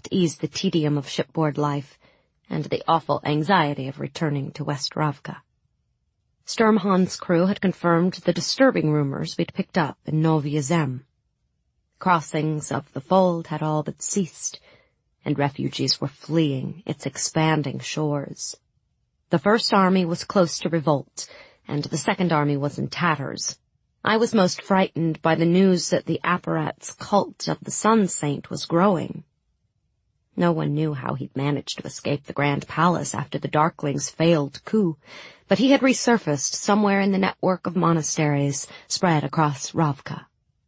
helped ease the tedium of shipboard life and the awful anxiety of returning to West Ravka. Sturmhond's crew had confirmed the disturbing rumors we'd picked up in Novaya Zem. Crossings of the Fold had all but ceased, and refugees were fleeing its expanding shores. The First Army was close to revolt, and the Second Army was in tatters. I was most frightened by the news that the Apparat's cult of the Sun Saint was growing. No one knew how he'd managed to escape the Grand Palace after the Darkling's failed coup, but he had resurfaced somewhere in the network of monasteries spread across Ravka.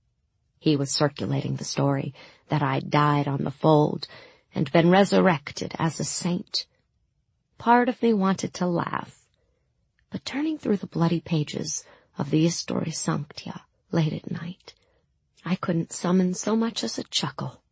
He was circulating the story that I'd died on the Fold and been resurrected as a saint. Part of me wanted to laugh, but turning through the bloody pages of the Histoire Sanctia late at night, I couldn't summon so much as a chuckle.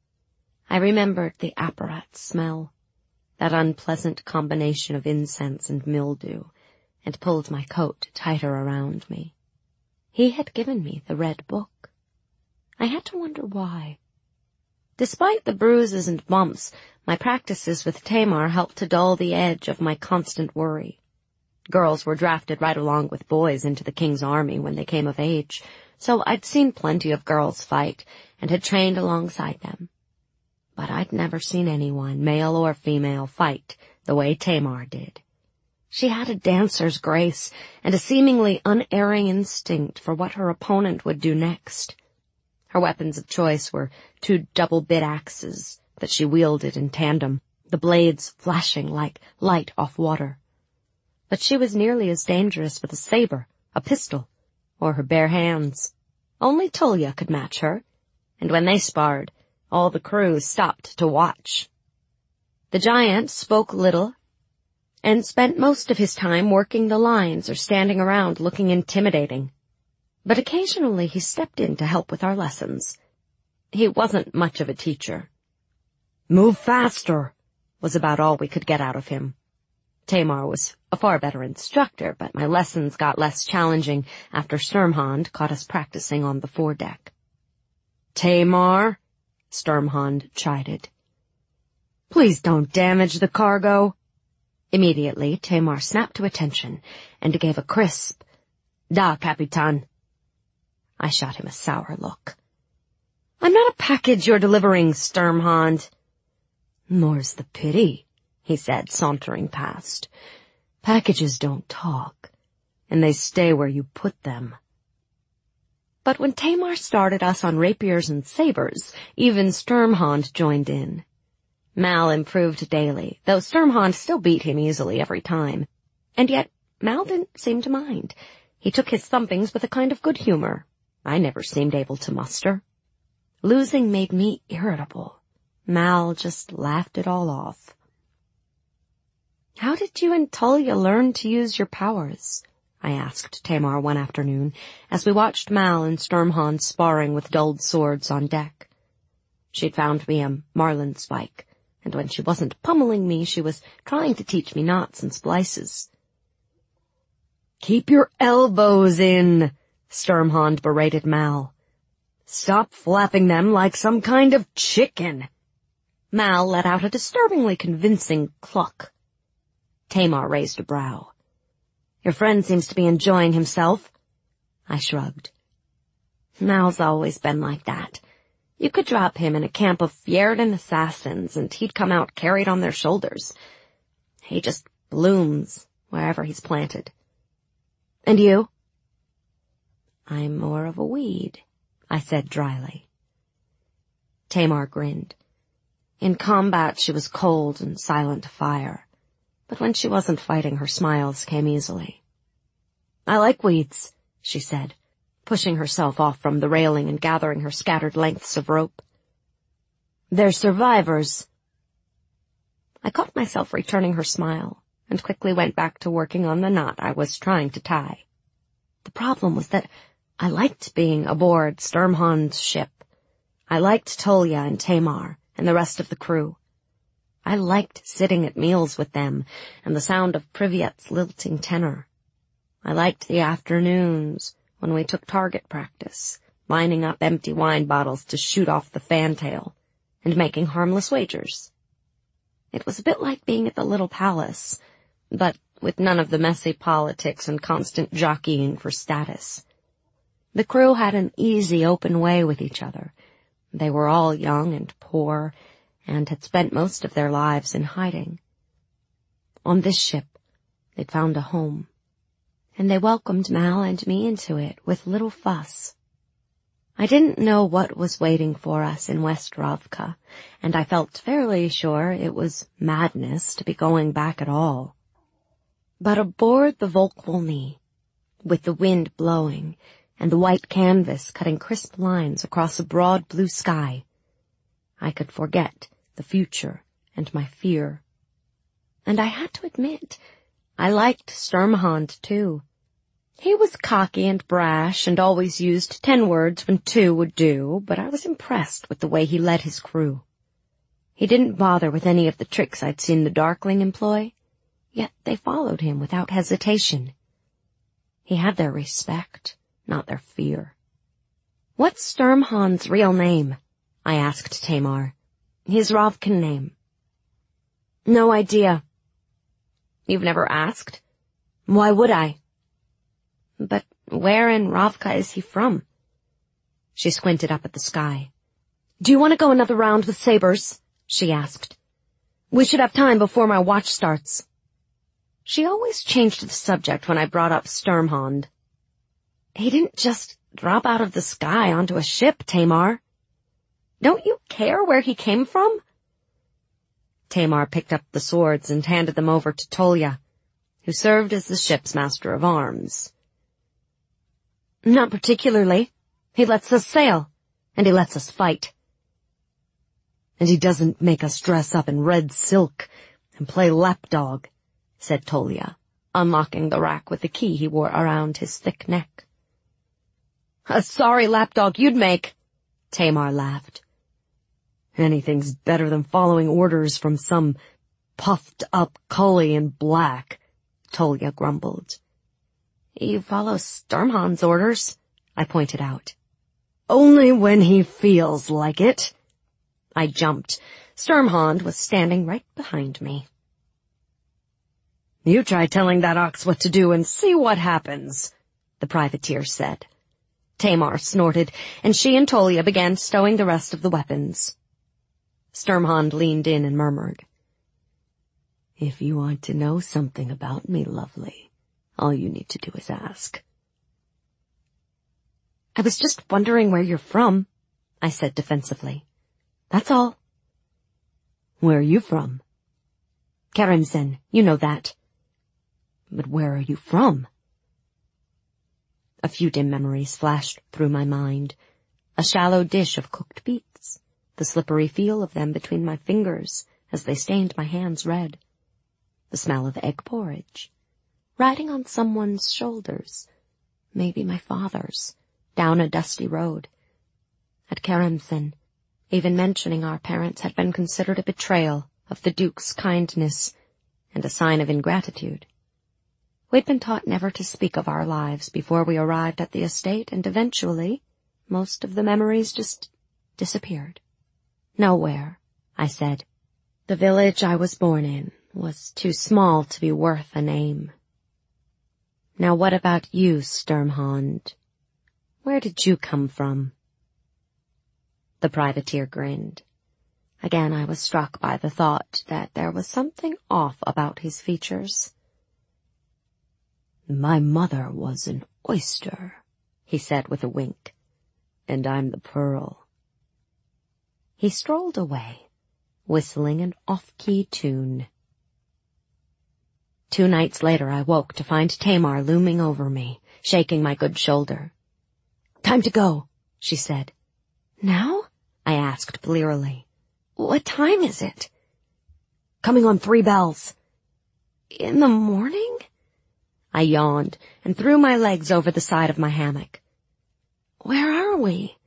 I remembered the apparat smell, that unpleasant combination of incense and mildew, and pulled my coat tighter around me. He had given me the red book. I had to wonder why. Despite the bruises and bumps, my practices with Tamar helped to dull the edge of my constant worry. Girls were drafted right along with boys into the king's army when they came of age, so I'd seen plenty of girls fight and had trained alongside them. But I'd never seen anyone, male or female, fight the way Tamar did. She had a dancer's grace and a seemingly unerring instinct for what her opponent would do next. Her weapons of choice were 2 double-bit axes that she wielded in tandem, the blades flashing like light off water. But she was nearly as dangerous with a saber, a pistol, or her bare hands. Only Tulya could match her, and when they sparred, all the crew stopped to watch. The giant spoke little, and spent most of his time working the lines or standing around looking intimidating. But occasionally he stepped in to help with our lessons. He wasn't much of a teacher. "Move faster," was about all we could get out of him. Tamar was a far better instructor, but my lessons got less challenging after Sturmhond caught us practicing on the foredeck. "Tamar," Sturmhond chided. "Please don't damage the cargo." Immediately, Tamar snapped to attention and gave a crisp, "Da, Capitan." I shot him a sour look. "I'm not a package you're delivering, Sturmhond." "More's the pity," he said, sauntering past. "Packages don't talk, and they stay where you put them." But when Tamar started us on rapiers and sabers, even Sturmhond joined in. Mal improved daily, though Sturmhond still beat him easily every time. And yet Mal didn't seem to mind. He took his thumpings with a kind of good humor I never seemed able to muster. Losing made me irritable. Mal just laughed it all off. "How did you and Tulya learn to use your powers?" I asked Tamar one afternoon, as we watched Mal and Sturmhond sparring with dulled swords on deck. She'd found me a marlin spike, and when she wasn't pummeling me, she was trying to teach me knots and splices. "Keep your elbows in," Sturmhond berated Mal. "Stop flapping them like some kind of chicken." Mal let out a disturbingly convincing cluck. Tamar raised a brow. "Your friend seems to be enjoying himself." I shrugged. "Mal's always been like that. You could drop him in a camp of Fjerdan assassins, and he'd come out carried on their shoulders. He just blooms wherever he's planted." "And you?" "I'm more of a weed," I said dryly. Tamar grinned. In combat she was cold and silent fire, but when she wasn't fighting, her smiles came easily. "I like weeds," she said, pushing herself off from the railing and gathering her scattered lengths of rope. "They're survivors." I caught myself returning her smile and quickly went back to working on the knot I was trying to tie. The problem was that I liked being aboard Sturmhond's ship. I liked Tulya and Tamar and the rest of the crew. I liked sitting at meals with them and the sound of Privyet's lilting tenor. I liked the afternoons when we took target practice, lining up empty wine bottles to shoot off the fantail. and making harmless wagers. It was a bit like being at the little palace, but with none of the messy politics and constant jockeying for status. The crew had an easy, open way with each other. They were all young and poor, and had spent most of their lives in hiding. On this ship, they'd found a home, and they welcomed Mal and me into it with little fuss. I didn't know what was waiting for us in West Ravka, and I felt fairly sure it was madness to be going back at all. But aboard the Volk-Volny, with the wind blowing and the white canvas cutting crisp lines across a broad blue sky, I could forget the future and my fear. And I had to admit, I liked Sturmhond too. He was cocky and brash and always used 10 words when 2 would do, but I was impressed with the way he led his crew. He didn't bother with any of the tricks I'd seen the Darkling employ, yet they followed him without hesitation. He had their respect, not their fear. "What's Sturmhond's real name?" I asked Tamar. "His Ravkan name." "No idea." "You've never asked?" "Why would I?" "But where in Ravka is he from?" She squinted up at the sky. "Do you want to go another round with sabers?" she asked. "We should have time before my watch starts." She always changed the subject when I brought up Sturmhond. "He didn't just drop out of the sky onto a ship, Tamar. Don't you care where he came from?" Tamar picked up the swords and handed them over to Tolya, who served as the ship's master of arms. "Not particularly. He lets us sail, and he lets us fight." "And he doesn't make us dress up in red silk and play lapdog," said Tolya, unlocking the rack with the key he wore around his thick neck. "A sorry lapdog you'd make," Tamar laughed. "Anything's better than following orders from some puffed-up cully in black," Tolya grumbled. "You follow Sturmhond's orders," I pointed out. "Only when he feels like it." I jumped. Sturmhond was standing right behind me. "You try telling that ox what to do and see what happens," the privateer said. Tamar snorted, and she and Tolya began stowing the rest of the weapons. Sturmhond leaned in and murmured, "If you want to know something about me, lovely, all you need to do is ask." "I was just wondering where you're from," I said defensively. "That's all." "Where are you from?" "Karimzin, you know that." "But where are you from?" A few dim memories flashed through my mind. A shallow dish of cooked beets, the slippery feel of them between my fingers as they stained my hands red, the smell of egg porridge, riding on someone's shoulders, maybe my father's, down a dusty road. At Karamzin, even mentioning our parents had been considered a betrayal of the Duke's kindness and a sign of ingratitude. We'd been taught never to speak of our lives before we arrived at the estate, and eventually most of the memories just disappeared. "Nowhere," I said. "The village I was born in was too small to be worth a name. Now what about you, Sturmhond? Where did you come from?" The privateer grinned. Again I was struck by the thought that there was something off about his features. "My mother was an oyster," he said with a wink, "and I'm the pearl." He strolled away, whistling an off-key tune. 2 nights later I woke to find Tamar looming over me, shaking my good shoulder. "Time to go," she said. "Now?" I asked blearily. "What time is it?" "Coming on 3 bells. "In the morning?" I yawned and threw my legs over the side of my hammock. "Where are we?"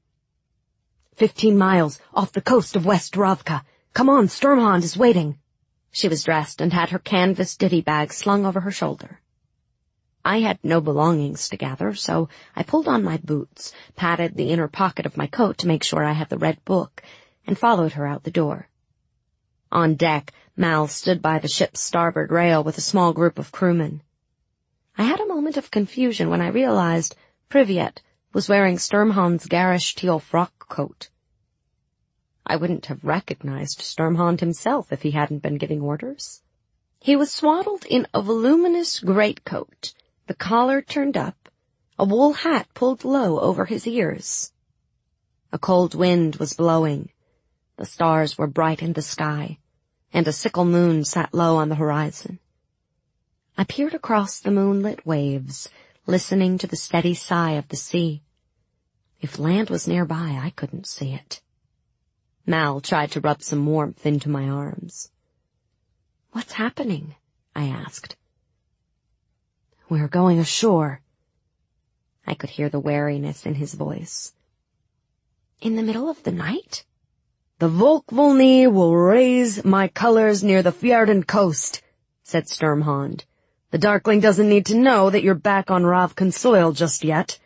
15 miles off the coast of West Ravka. Come on, Sturmhond is waiting." She was dressed and had her canvas ditty bag slung over her shoulder. I had no belongings to gather, so I pulled on my boots, patted the inner pocket of my coat to make sure I had the red book, and followed her out the door. On deck, Mal stood by the ship's starboard rail with a small group of crewmen. I had a moment of confusion when I realized Privyet was wearing Sturmhond's garish teal frock coat. I wouldn't have recognized Sturmhond himself if he hadn't been giving orders. He was swaddled in a voluminous greatcoat, the collar turned up, a wool hat pulled low over his ears. A cold wind was blowing. The stars were bright in the sky, and a sickle moon sat low on the horizon. I peered across the moonlit waves, listening to the steady sigh of the sea. If land was nearby, I couldn't see it. Mal tried to rub some warmth into my arms. "What's happening?" I asked. "We're going ashore." I could hear the wariness in his voice. "In the middle of the night?" "The Volk-Volnee will raise my colors near the Fjerden coast," said Sturmhond. "The Darkling doesn't need to know that you're back on Ravkan soil just yet."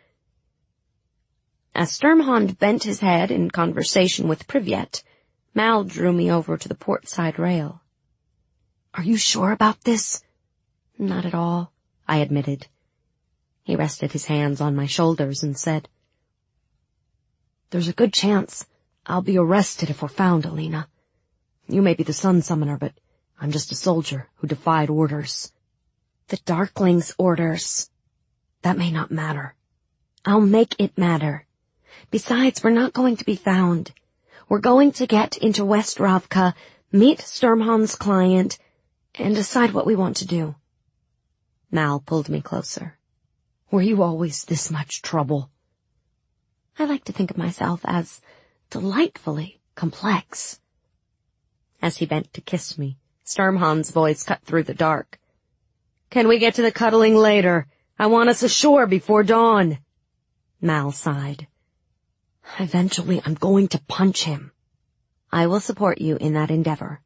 As Sturmhond bent his head in conversation with Privyet, Mal drew me over to the port side rail. "Are you sure about this?" "Not at all," I admitted. He rested his hands on my shoulders and said, "There's a good chance I'll be arrested if we're found, Alina. You may be the Sun Summoner, but I'm just a soldier who defied orders." "The Darkling's orders." "That may not matter." "I'll make it matter. Besides, we're not going to be found. We're going to get into West Ravka, meet Sturmhond's client, and decide what we want to do." Mal pulled me closer. "Were you always this much trouble?" I like to think of myself as delightfully complex. As he bent to kiss me, Sturmhond's voice cut through the dark. "Can we get to the cuddling later? I want us ashore before dawn." Mal sighed. "Eventually I'm going to punch him." "I will support you in that endeavor."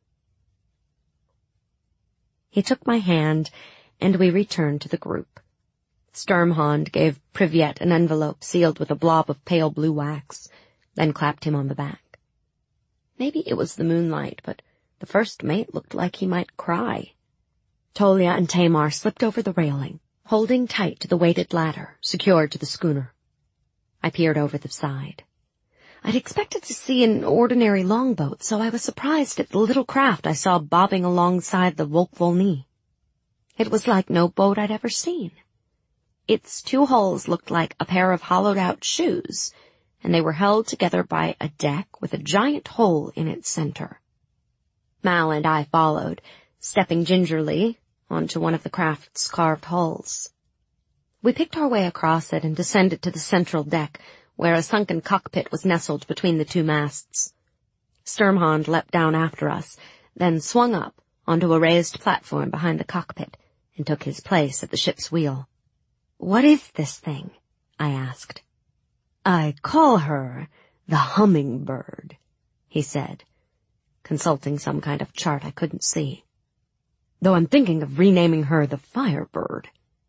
He took my hand, and we returned to the group. Sturmhond gave Privyet an envelope sealed with a blob of pale blue wax, then clapped him on the back. Maybe it was the moonlight, but the first mate looked like he might cry. Tolya and Tamar slipped over the railing, holding tight to the weighted ladder secured to the schooner. I peered over the side. I'd expected to see an ordinary longboat, so I was surprised at the little craft I saw bobbing alongside the Volk-Volnee. It was like no boat I'd ever seen. Its two hulls looked like a pair of hollowed-out shoes, and they were held together by a deck with a giant hole in its center. Mal and I followed, stepping gingerly onto one of the craft's carved hulls. We picked our way across it and descended to the central deck, where a sunken cockpit was nestled between the two masts. Sturmhond leapt down after us, then swung up onto a raised platform behind the cockpit and took his place at the ship's wheel. "What is this thing?" I asked. "I call her the Hummingbird," he said, consulting some kind of chart I couldn't see. "Though I'm thinking of renaming her the Firebird."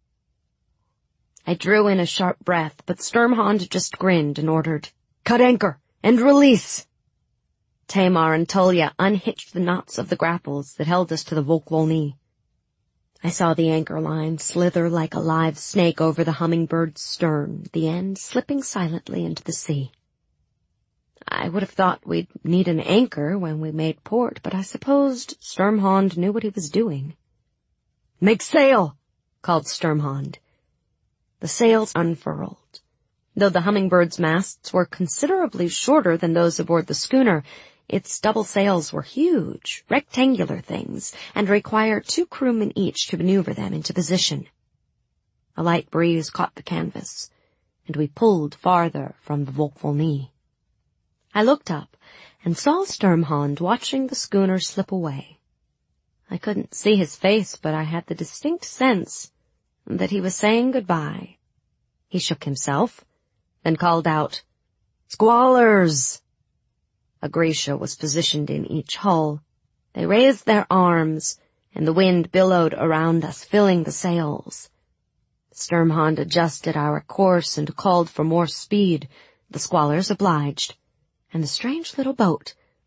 I drew in a sharp breath, but Sturmhond just grinned and ordered, "Cut anchor and release." Tamar and Tolya unhitched the knots of the grapples that held us to the Volk-Volnee. I saw the anchor line slither like a live snake over the Hummingbird's stern, the end slipping silently into the sea. I would have thought we'd need an anchor when we made port, but I supposed Sturmhond knew what he was doing. "Make sail!" called Sturmhond. The sails unfurled. Though the Hummingbird's masts were considerably shorter than those aboard the schooner, its double sails were huge, rectangular things, and required 2 crewmen each to maneuver them into position. A light breeze caught the canvas, and we pulled farther from the Volk-Volnee. I looked up and saw Sturmhond watching the schooner slip away. I couldn't see his face, but I had the distinct sense that he was saying goodbye. He shook himself, then called out, "Squallers!" A Grisha was positioned in each hull. They raised their arms, and the wind billowed around us, filling the sails. Sturmhond adjusted our course and called for more speed. The squallers obliged, and the strange little boat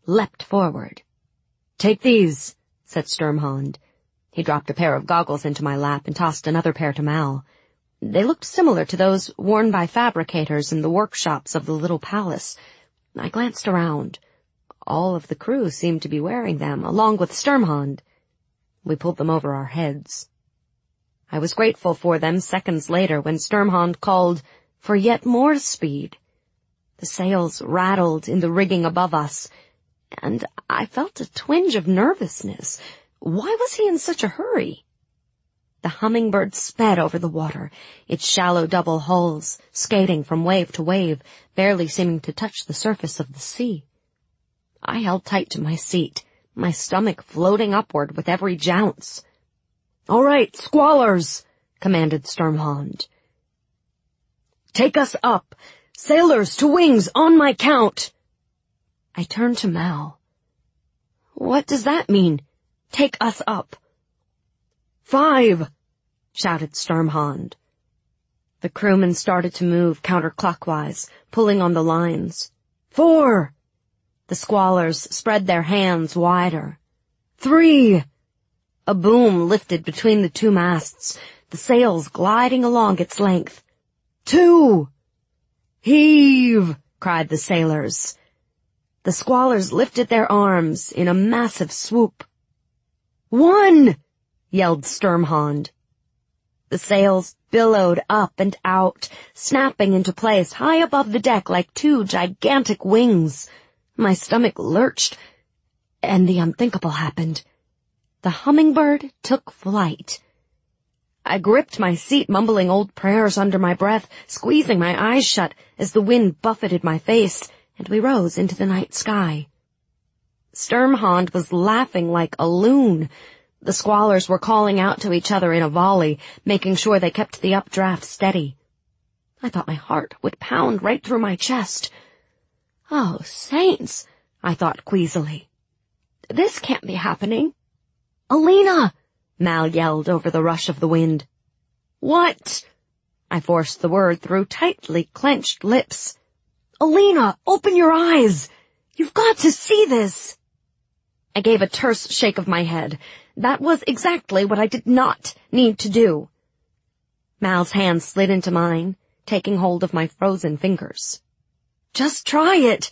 leapt forward. "Take these," said Sturmhond. He dropped a pair of goggles into my lap and tossed another pair to Mal. They looked similar to those worn by fabricators in the workshops of the little palace. I glanced around. All of the crew seemed to be wearing them, along with Sturmhond. We pulled them over our heads. I was grateful for them seconds later when Sturmhond called for yet more speed. The sails rattled in the rigging above us, and I felt a twinge of nervousness. Why was he in such a hurry? The Hummingbird sped over the water, its shallow double hulls skating from wave to wave, barely seeming to touch the surface of the sea. I held tight to my seat, my stomach floating upward with every jounce. "All right, squallers," commanded Sturmhond. "Take us up. Sailors to wings on my count." I turned to Mal. "What does that mean? Take us up?" "5," shouted Sturmhond. The crewmen started to move counterclockwise, pulling on the lines. 4. The squallers spread their hands wider. 3. A boom lifted between the two masts, the sails gliding along its length. 2. "Heave!" cried the sailors. The squallers lifted their arms in a massive swoop. 1! yelled Sturmhond. The sails billowed up and out, snapping into place high above the deck like two gigantic wings. My stomach lurched, and the unthinkable happened. The Hummingbird took flight. I gripped my seat, mumbling old prayers under my breath, squeezing my eyes shut as the wind buffeted my face, and we rose into the night sky. Sturmhond was laughing like a loon. The squallers were calling out to each other in a volley, making sure they kept the updraft steady. I thought my heart would pound right through my chest. "Oh, saints," I thought queasily. "This can't be happening." "Alina!" Mal yelled over the rush of the wind. "What?" I forced the word through tightly clenched lips. "Alina, open your eyes! You've got to see this!" I gave a terse shake of my head. That was exactly what I did not need to do. Mal's hand slid into mine, taking hold of my frozen fingers. "Just try it."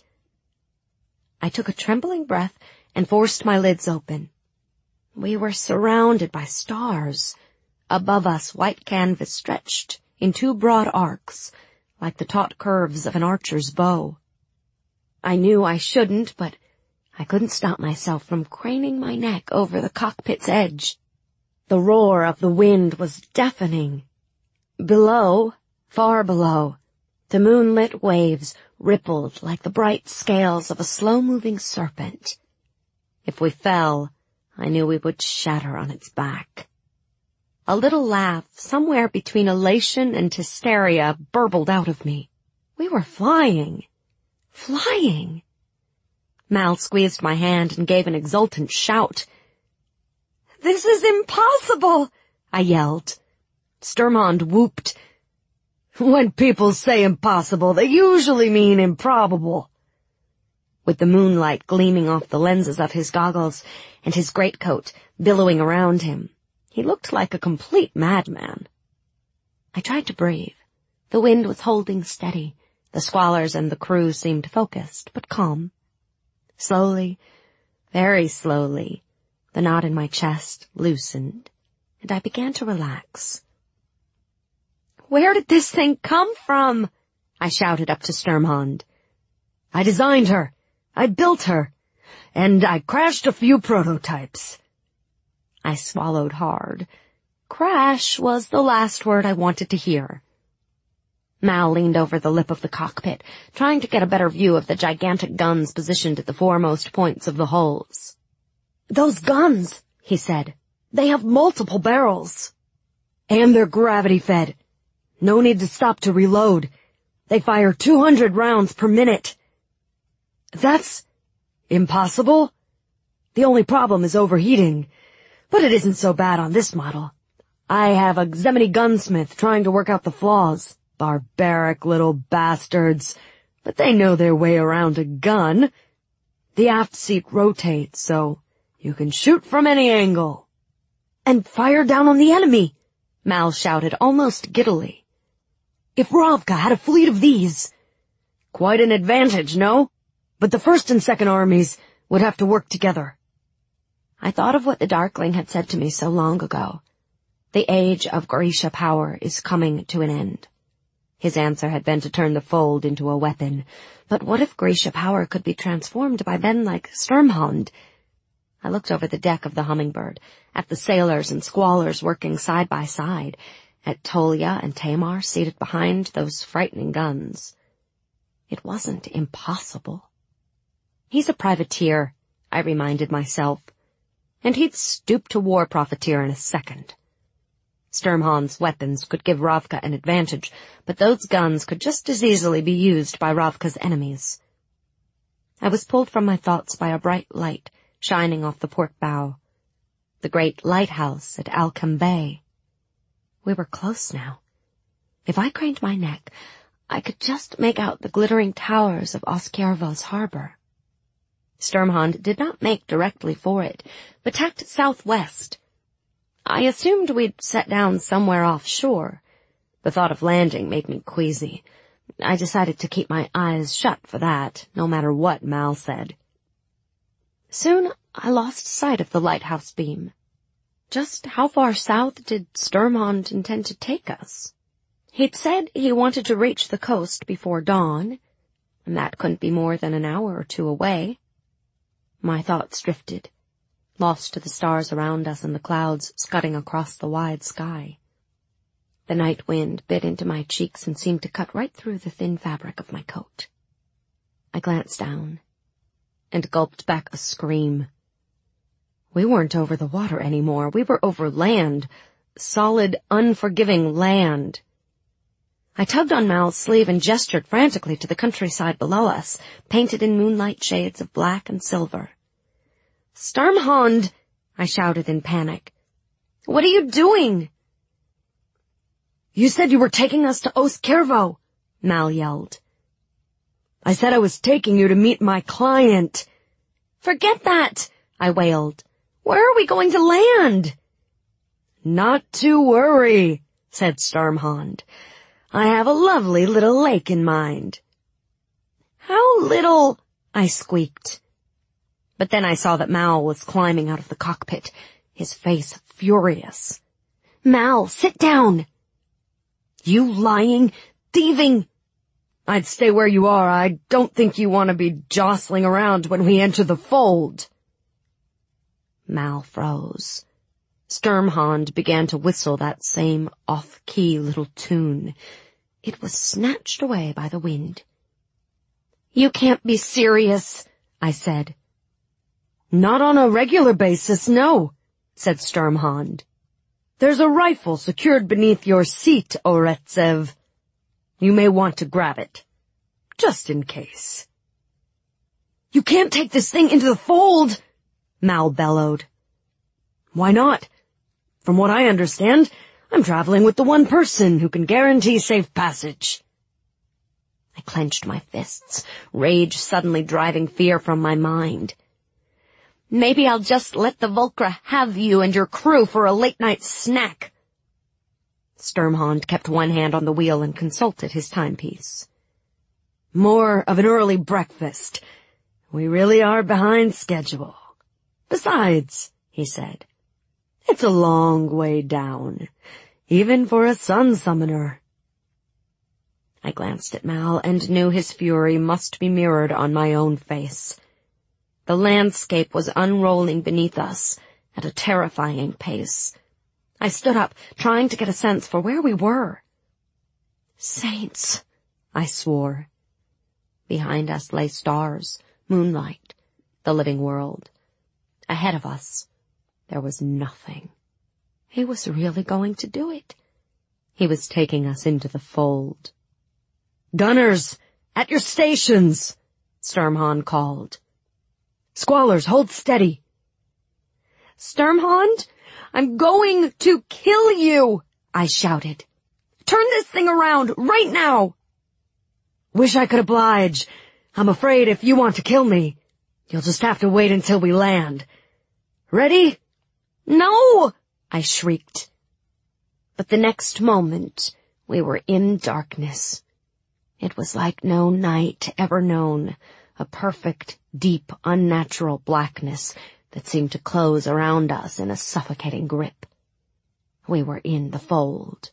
I took a trembling breath and forced my lids open. We were surrounded by stars. Above us, white canvas stretched in two broad arcs, like the taut curves of an archer's bow. I knew I shouldn't, but I couldn't stop myself from craning my neck over the cockpit's edge. The roar of the wind was deafening. Below, far below, the moonlit waves rippled like the bright scales of a slow-moving serpent. If we fell, I knew we would shatter on its back. A little laugh, somewhere between elation and hysteria, burbled out of me. We were flying. Flying! Mal squeezed my hand and gave an exultant shout. "This is impossible!" I yelled. Sturmhond whooped. "When people say impossible, they usually mean improbable." With the moonlight gleaming off the lenses of his goggles and his greatcoat billowing around him, he looked like a complete madman. I tried to breathe. The wind was holding steady. The squallers and the crew seemed focused, but calm. Slowly, very slowly, the knot in my chest loosened, and I began to relax. "Where did this thing come from?" I shouted up to Sturmhond. "I designed her. I built her. And I crashed a few prototypes." I swallowed hard. Crash was the last word I wanted to hear. Mal leaned over the lip of the cockpit, trying to get a better view of the gigantic guns positioned at the foremost points of the hulls. "Those guns," he said, "they have multiple barrels. And they're gravity-fed. No need to stop to reload. They fire 200 rounds per minute." "That's impossible. The only problem is overheating. But it isn't so bad on this model. I have a Zemini gunsmith trying to work out the flaws. Barbaric little bastards. But they know their way around a gun. The aft seat rotates, so you can shoot from any angle. And fire down on the enemy, Mal shouted almost giddily. If Ravka had a fleet of these. Quite an advantage, no? But the First and Second Armies would have to work together. I thought of what the Darkling had said to me so long ago. The age of Grisha power is coming to an end. His answer had been to turn the fold into a weapon. But what if Grisha power could be transformed by men like Sturmhond? I looked over the deck of the Hummingbird, at the sailors and squallers working side by side, at Tolia and Tamar seated behind those frightening guns. It wasn't impossible. He's a privateer, I reminded myself, and he'd stoop to war profiteer in a second. Sturmhond's weapons could give Ravka an advantage, but those guns could just as easily be used by Ravka's enemies. I was pulled from my thoughts by a bright light shining off the port bow. The great lighthouse at Alchem Bay. We were close now. If I craned my neck, I could just make out the glittering towers of Oskiervo's harbor. Sturmhond did not make directly for it, but tacked southwest. I assumed we'd set down somewhere offshore. The thought of landing made me queasy. I decided to keep my eyes shut for that, no matter what Mal said. Soon I lost sight of the lighthouse beam. Just how far south did Sturmhond intend to take us? He'd said he wanted to reach the coast before dawn, and that couldn't be more than an hour or two away. My thoughts drifted, lost to the stars around us and the clouds scudding across the wide sky. The night wind bit into my cheeks and seemed to cut right through the thin fabric of my coat. I glanced down and gulped back a scream. We weren't over the water anymore. We were over land, solid, unforgiving land. I tugged on Mal's sleeve and gestured frantically to the countryside below us, painted in moonlight shades of black and silver. "Sturmhond!" I shouted in panic. "What are you doing?" "You said you were taking us to Oskiervo," Mal yelled. "I said I was taking you to meet my client." "Forget that," I wailed. "Where are we going to land?" "Not to worry," said Sturmhond. "I have a lovely little lake in mind." "How little?" I squeaked. But then I saw that Mal was climbing out of the cockpit, his face furious. "Mal, sit down." "You lying, thieving—" "I'd stay where you are. I don't think you want to be jostling around when we enter the fold." Mal froze. Sturmhond began to whistle that same off-key little tune. It was snatched away by the wind. "You can't be serious," I said. "Not on a regular basis, no," said Sturmhond. "There's a rifle secured beneath your seat, Oretsev. You may want to grab it, just in case." "You can't take this thing into the fold," Mal bellowed. "Why not? From what I understand, I'm traveling with the one person who can guarantee safe passage." I clenched my fists, rage suddenly driving fear from my mind. "Maybe I'll just let the Volcra have you and your crew for a late-night snack." Sturmhond kept one hand on the wheel and consulted his timepiece. "More of an early breakfast. We really are behind schedule. Besides," he said, "it's a long way down, even for a sun summoner." I glanced at Mal and knew his fury must be mirrored on my own face. The landscape was unrolling beneath us at a terrifying pace. I stood up, trying to get a sense for where we were. "Saints," I swore. Behind us lay stars, moonlight, the living world. Ahead of us, there was nothing. He was really going to do it. He was taking us into the fold. "Gunners, at your stations!" Sturmhond called. "Squallers, hold steady." "Sturmhond, I'm going to kill you," I shouted. "Turn this thing around right now." "Wish I could oblige. I'm afraid if you want to kill me, You'll just have to wait until we land. Ready? No! I shrieked. But the next moment, we were in darkness. It was like no night ever known, a perfect, deep, unnatural blackness that seemed to close around us in a suffocating grip. We were in the fold.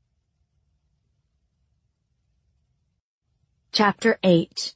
Chapter 8.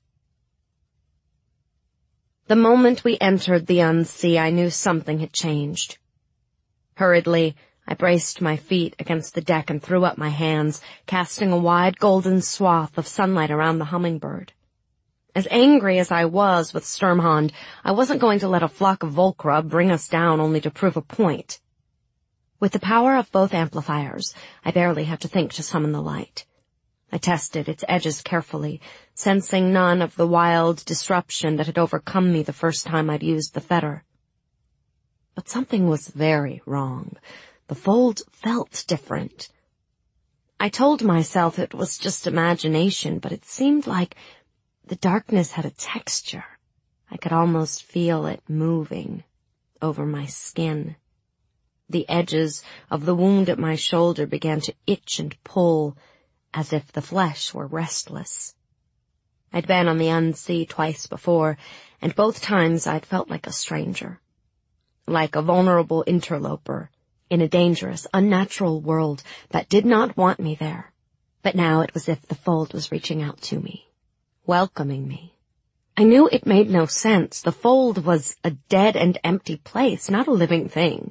The moment we entered the unsea, I knew something had changed. Hurriedly, I braced my feet against the deck and threw up my hands, casting a wide golden swath of sunlight around the hummingbird. As angry as I was with Sturmhond, I wasn't going to let a flock of Volcra bring us down only to prove a point. With the power of both amplifiers, I barely had to think to summon the light. I tested its edges carefully, sensing none of the wild disruption that had overcome me the first time I'd used the fetter. But something was very wrong. The fold felt different. I told myself it was just imagination, but it seemed like the darkness had a texture. I could almost feel it moving over my skin. The edges of the wound at my shoulder began to itch and pull, as if the flesh were restless. I'd been on the unsea twice before, and both times I'd felt like a stranger, like a vulnerable interloper in a dangerous, unnatural world that did not want me there. But now it was as if the fold was reaching out to me, welcoming me. I knew it made no sense. The fold was a dead and empty place, not a living thing.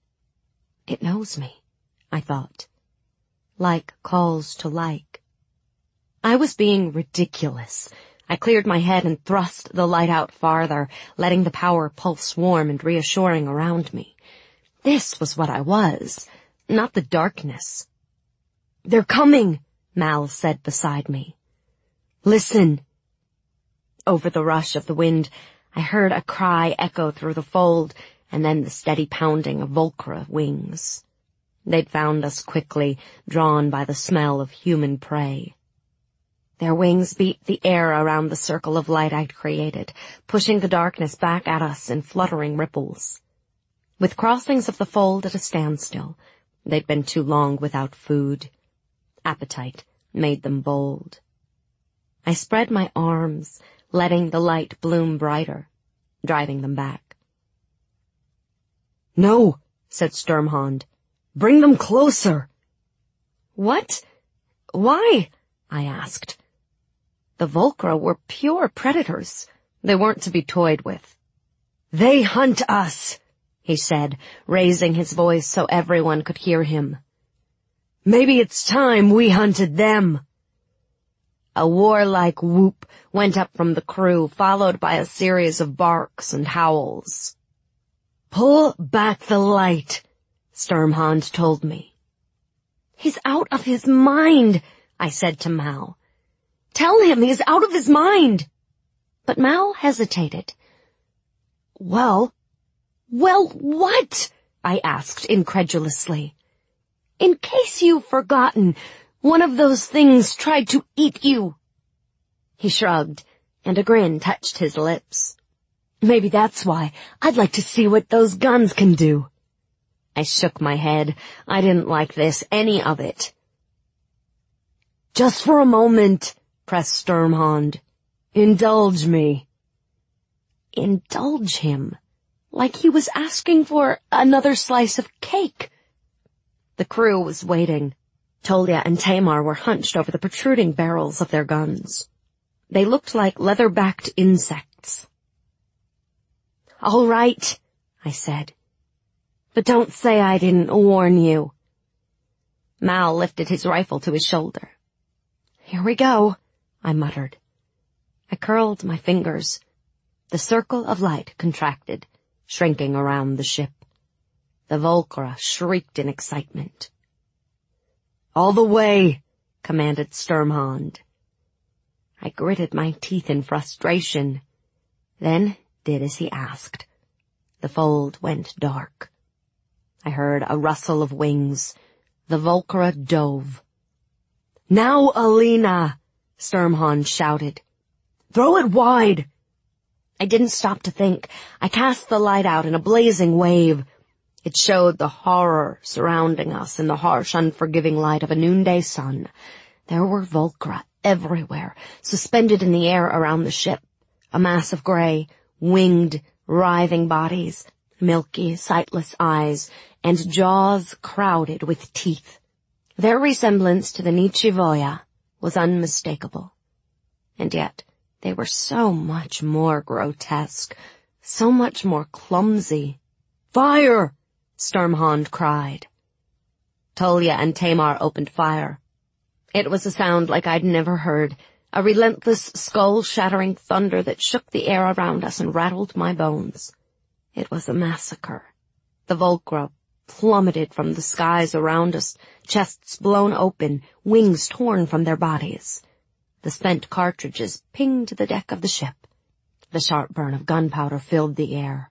It knows me, I thought. Like calls to like. I was being ridiculous. I cleared my head and thrust the light out farther, letting the power pulse warm and reassuring around me. This was what I was, not the darkness. "They're coming," Mal said beside me. "Listen." Over the rush of the wind, I heard a cry echo through the fold, and then the steady pounding of Volcra wings. They'd found us quickly, drawn by the smell of human prey. Their wings beat the air around the circle of light I'd created, pushing the darkness back at us in fluttering ripples. With crossings of the fold at a standstill, they'd been too long without food. Appetite made them bold. I spread my arms, letting the light bloom brighter, driving them back. "No," said Sturmhond. "Bring them closer." "What? Why?" I asked. The Volcra were pure predators. They weren't to be toyed with. "They hunt us," he said, raising his voice so everyone could hear him. "Maybe it's time we hunted them." A warlike whoop went up from the crew, followed by a series of barks and howls. "Pull back the light," Sturmhond told me. "He's out of his mind," I said to Mal. "Tell him he's out of his mind." But Mal hesitated. Well, what?" I asked incredulously. "In case you've forgotten, one of those things tried to eat you." He shrugged, and a grin touched his lips. "Maybe that's why. I'd like to see what those guns can do." I shook my head. I didn't like this, any of it. "Just for a moment," pressed Sturmhond. "Indulge me." Indulge him? Like he was asking for another slice of cake. The crew was waiting. Tolya and Tamar were hunched over the protruding barrels of their guns. They looked like leather-backed insects. "All right," I said. "But don't say I didn't warn you." Mal lifted his rifle to his shoulder. "Here we go," I muttered. I curled my fingers. The circle of light contracted, shrinking around the ship. The Volcra shrieked in excitement. "All the way," commanded Sturmhond. I gritted my teeth in frustration, then did as he asked. The fold went dark. I heard a rustle of wings. The Volcra dove. "Now, Alina!" Sturmhond shouted. "Throw it wide!" I didn't stop to think. I cast the light out in a blazing wave. It showed the horror surrounding us in the harsh, unforgiving light of a noonday sun. There were Volcra everywhere, suspended in the air around the ship, a mass of gray, winged, writhing bodies, milky, sightless eyes, and jaws crowded with teeth. Their resemblance to the Nichivoya was unmistakable. And yet, they were so much more grotesque, so much more clumsy. "Fire!" Sturmhond cried. Tolya and Tamar opened fire. It was a sound like I'd never heard, a relentless, skull-shattering thunder that shook the air around us and rattled my bones. It was a massacre. The Volcra plummeted from the skies around us, chests blown open, wings torn from their bodies. The spent cartridges pinged the deck of the ship. The sharp burn of gunpowder filled the air.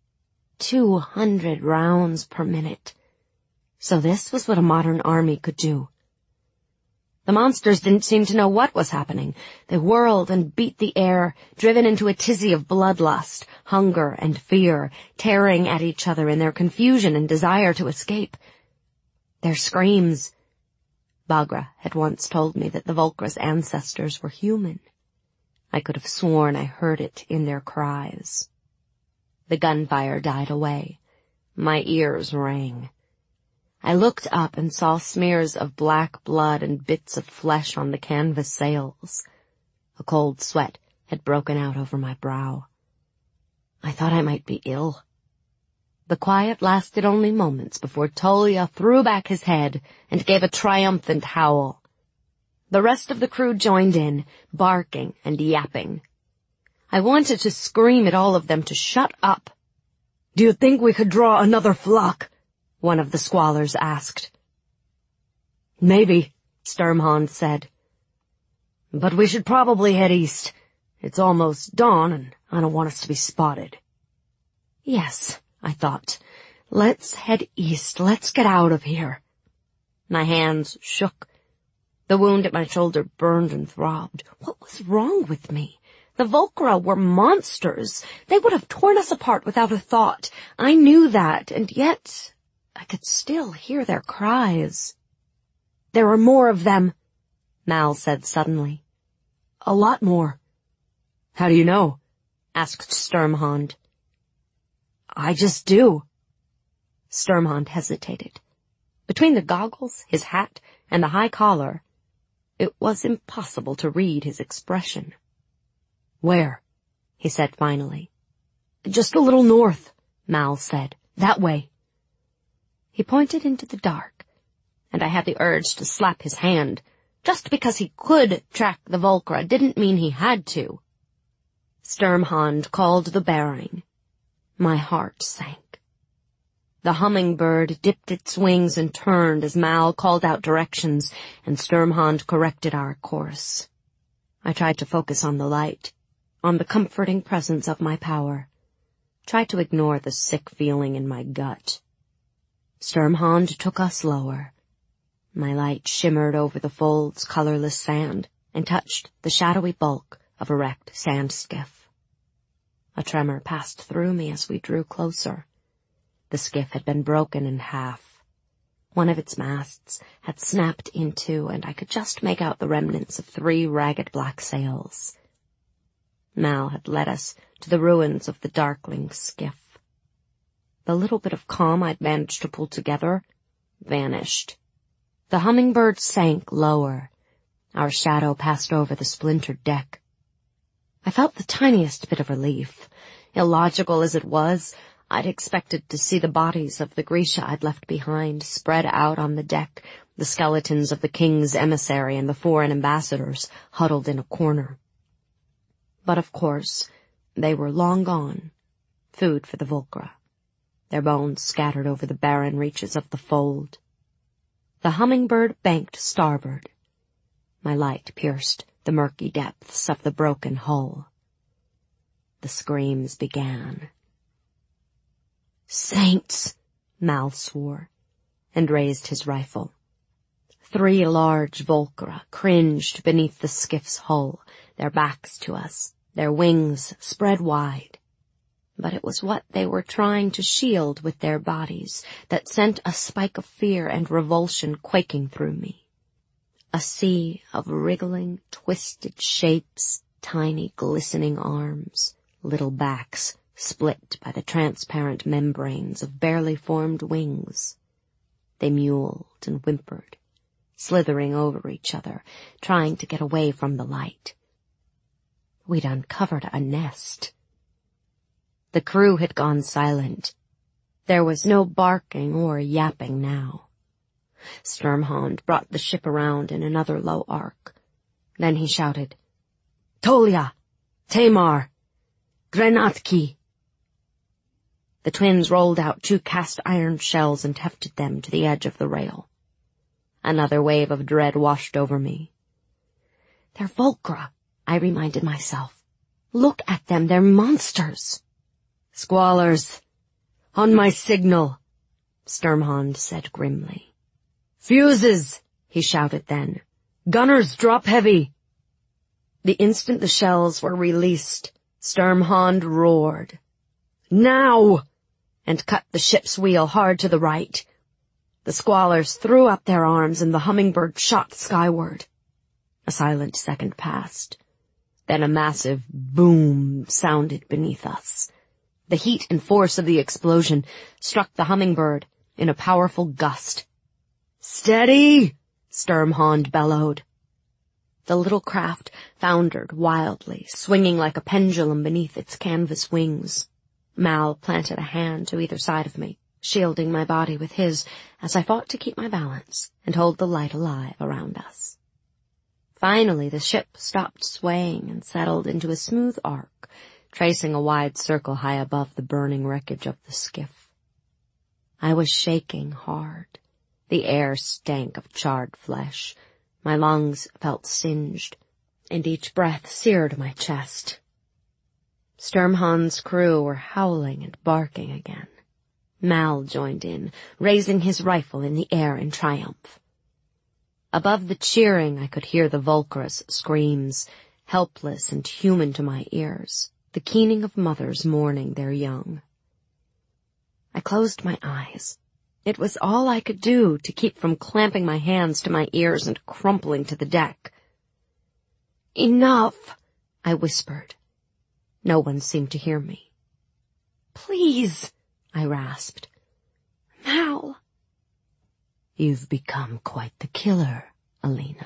200 rounds per minute. So this was what a modern army could do. The monsters didn't seem to know what was happening. They whirled and beat the air, driven into a tizzy of bloodlust, hunger, and fear, tearing at each other in their confusion and desire to escape. Their screams. Bagra had once told me that the Volcra's ancestors were human. I could have sworn I heard it in their cries. The gunfire died away. My ears rang. I looked up and saw smears of black blood and bits of flesh on the canvas sails. A cold sweat had broken out over my brow. I thought I might be ill. The quiet lasted only moments before Tolya threw back his head and gave a triumphant howl. The rest of the crew joined in, barking and yapping. I wanted to scream at all of them to shut up. "Do you think we could draw another flock?" one of the squallers asked. "Maybe," Sturmhond said. "But we should probably head east. It's almost dawn, and I don't want us to be spotted." Yes, I thought. Let's head east. Let's get out of here. My hands shook. The wound at my shoulder burned and throbbed. What was wrong with me? The Volcra were monsters. They would have torn us apart without a thought. I knew that, and yet I could still hear their cries. "There are more of them," Mal said suddenly. "A lot more." "How do you know?" asked Sturmhond. "I just do." Sturmhond hesitated. Between the goggles, his hat, and the high collar, it was impossible to read his expression. "Where?" he said finally. "Just a little north," Mal said. "That way." He pointed into the dark, and I had the urge to slap his hand. Just because he could track the Volcra didn't mean he had to. Sturmhond called the bearing. My heart sank. The hummingbird dipped its wings and turned as Mal called out directions, and Sturmhond corrected our course. I tried to focus on the light, on the comforting presence of my power, tried to ignore the sick feeling in my gut. Sturmhond took us lower. My light shimmered over the fold's colorless sand and touched the shadowy bulk of a wrecked sand skiff. A tremor passed through me as we drew closer. The skiff had been broken in half. One of its masts had snapped in two, and I could just make out the remnants of 3 ragged black sails. Mal had led us to the ruins of the darkling skiff. The little bit of calm I'd managed to pull together vanished. The hummingbird sank lower. Our shadow passed over the splintered deck. I felt the tiniest bit of relief. Illogical as it was, I'd expected to see the bodies of the Grisha I'd left behind spread out on the deck, the skeletons of the king's emissary and the foreign ambassadors huddled in a corner. But of course, they were long gone, food for the Volcra, their bones scattered over the barren reaches of the fold. The hummingbird banked starboard. My light pierced the murky depths of the broken hull. The screams began. "Saints!" Mal swore, and raised his rifle. 3 large Volcra cringed beneath the skiff's hull, their backs to us, their wings spread wide. But it was what they were trying to shield with their bodies that sent a spike of fear and revulsion quaking through me. A sea of wriggling, twisted shapes, tiny glistening arms, little backs split by the transparent membranes of barely formed wings. They mewled and whimpered, slithering over each other, trying to get away from the light. We'd uncovered a nest. The crew had gone silent. There was no barking or yapping now. Sturmhond brought the ship around in another low arc. Then he shouted, "Tolia! Tamar! Grenatki!" The twins rolled out 2 cast-iron shells and hefted them to the edge of the rail. Another wave of dread washed over me. "They're Volcra," I reminded myself. "Look at them, they're monsters." "Squallers! On my signal," Sturmhond said grimly. "Fuses!" he shouted then. "Gunners, drop heavy!" The instant the shells were released, Sturmhond roared, "Now!" and cut the ship's wheel hard to the right. The squallers threw up their arms and the hummingbird shot skyward. A silent second passed. Then a massive boom sounded beneath us. The heat and force of the explosion struck the hummingbird in a powerful gust. "Steady!" Sturmhond bellowed. The little craft foundered wildly, swinging like a pendulum beneath its canvas wings. Mal planted a hand to either side of me, shielding my body with his as I fought to keep my balance and hold the light alive around us. Finally, the ship stopped swaying and settled into a smooth arc, tracing a wide circle high above the burning wreckage of the skiff. I was shaking hard. The air stank of charred flesh. My lungs felt singed, and each breath seared my chest. Sturmhond's crew were howling and barking again. Mal joined in, raising his rifle in the air in triumph. Above the cheering, I could hear the Volcra's screams, helpless and human to my ears, the keening of mothers mourning their young. I closed my eyes. It was all I could do to keep from clamping my hands to my ears and crumpling to the deck. "Enough," I whispered. No one seemed to hear me. "Please," I rasped. "Mal." "You've become quite the killer, Alina."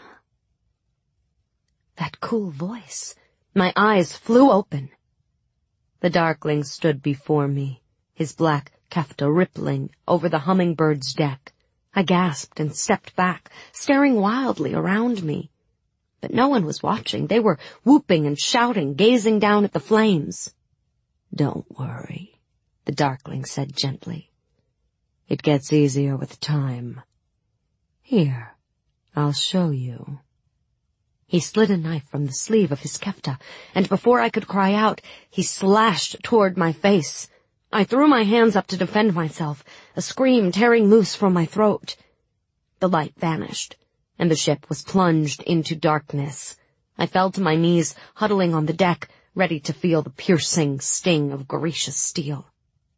That cool voice. My eyes flew open. The darkling stood before me, his black kefta rippling over the hummingbird's deck. I gasped and stepped back, staring wildly around me. But no one was watching. They were whooping and shouting, gazing down at the flames. "Don't worry," the darkling said gently. "It gets easier with time. Here, I'll show you." He slid a knife from the sleeve of his kefta, and before I could cry out, he slashed toward my face. I threw my hands up to defend myself, a scream tearing loose from my throat. The light vanished, and the ship was plunged into darkness. I fell to my knees, huddling on the deck, ready to feel the piercing sting of Goretia's steel.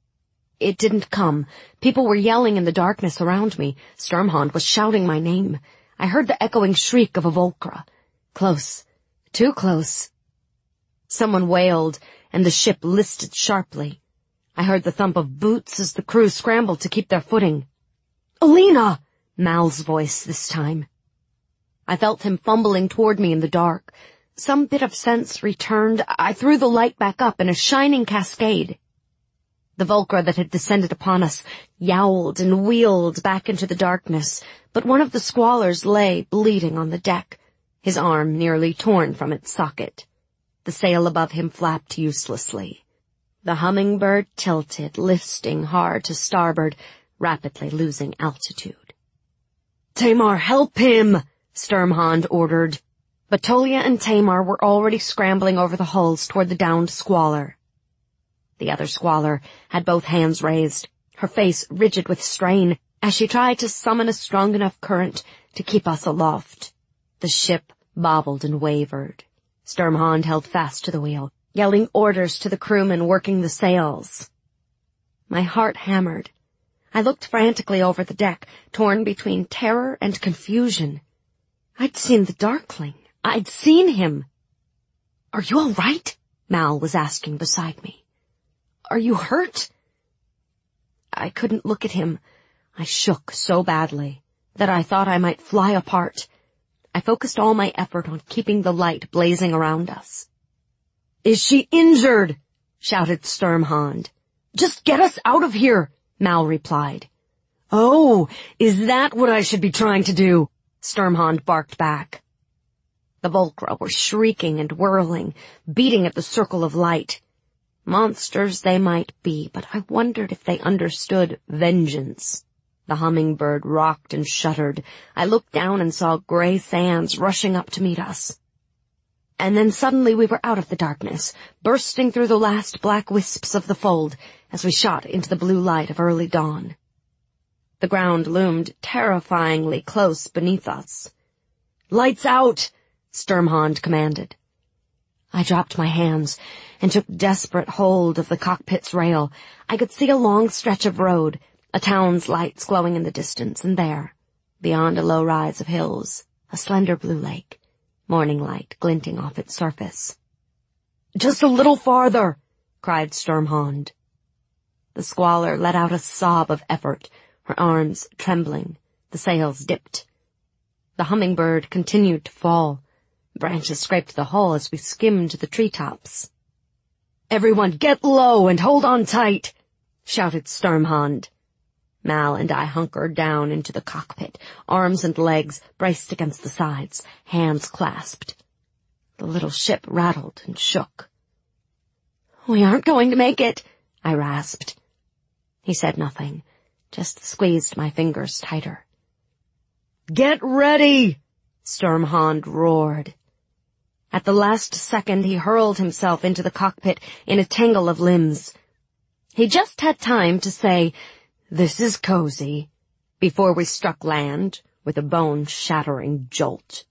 It didn't come. People were yelling in the darkness around me. Sturmhond was shouting my name. I heard the echoing shriek of a Volcra. Close. Too close. Someone wailed, and the ship listed sharply. I heard the thump of boots as the crew scrambled to keep their footing. "Alina!" Mal's voice this time. I felt him fumbling toward me in the dark. Some bit of sense returned. I threw the light back up in a shining cascade. The Volcra that had descended upon us yowled and wheeled back into the darkness, but one of the squallers lay bleeding on the deck, his arm nearly torn from its socket. The sail above him flapped uselessly. The hummingbird tilted, listing hard to starboard, rapidly losing altitude. "Tamar, help him!" Sturmhond ordered. But Tolia and Tamar were already scrambling over the hulls toward the downed squaller. The other squaller had both hands raised, her face rigid with strain, as she tried to summon a strong enough current to keep us aloft. The ship bobbled and wavered. Sturmhond held fast to the wheel, yelling orders to the crewmen working the sails. My heart hammered. I looked frantically over the deck, torn between terror and confusion. I'd seen the Darkling. I'd seen him. "Are you all right?" Mal was asking beside me. "Are you hurt?" I couldn't look at him. I shook so badly that I thought I might fly apart. I focused all my effort on keeping the light blazing around us. "Is she injured?" shouted Sturmhond. "Just get us out of here," Mal replied. "Oh, is that what I should be trying to do?" Sturmhond barked back. The Volcra were shrieking and whirling, beating at the circle of light. Monsters they might be, but I wondered if they understood vengeance. The hummingbird rocked and shuddered. I looked down and saw gray sands rushing up to meet us. And then suddenly we were out of the darkness, bursting through the last black wisps of the fold as we shot into the blue light of early dawn. The ground loomed terrifyingly close beneath us. "Lights out!" Sturmhond commanded. I dropped my hands and took desperate hold of the cockpit's rail. I could see a long stretch of road, a town's lights glowing in the distance, and there, beyond a low rise of hills, a slender blue lake, morning light glinting off its surface. "Just a little farther!" cried Sturmhond. The squaller let out a sob of effort, her arms trembling, the sails dipped. The hummingbird continued to fall. Branches scraped the hull as we skimmed the treetops. "Everyone get low and hold on tight!" shouted Sturmhond. Mal and I hunkered down into the cockpit, arms and legs braced against the sides, hands clasped. The little ship rattled and shook. "We aren't going to make it," I rasped. He said nothing, just squeezed my fingers tighter. "Get ready!" Sturmhond roared. At the last second he hurled himself into the cockpit in a tangle of limbs. He just had time to say, "This is cozy," before we struck land with a bone-shattering jolt.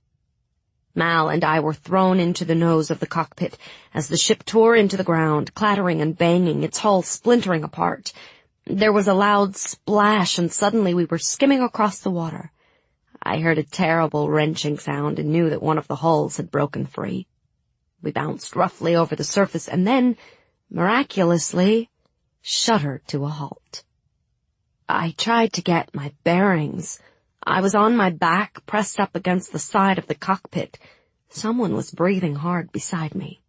Mal and I were thrown into the nose of the cockpit as the ship tore into the ground, clattering and banging, its hull splintering apart. There was a loud splash, and suddenly we were skimming across the water. I heard a terrible wrenching sound and knew that one of the hulls had broken free. We bounced roughly over the surface and then, miraculously, shuddered to a halt. I tried to get my bearings. I was on my back, pressed up against the side of the cockpit. Someone was breathing hard beside me.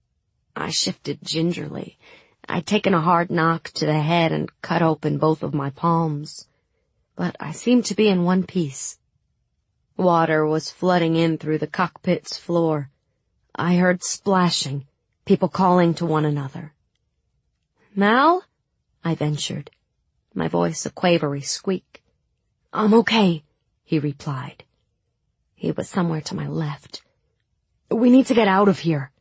I shifted gingerly. I'd taken a hard knock to the head and cut open both of my palms. But I seemed to be in one piece. Water was flooding in through the cockpit's floor. I heard splashing, people calling to one another. "Mal?" I ventured, my voice a quavery squeak. "I'm okay," he replied. He was somewhere to my left. "We need to get out of here."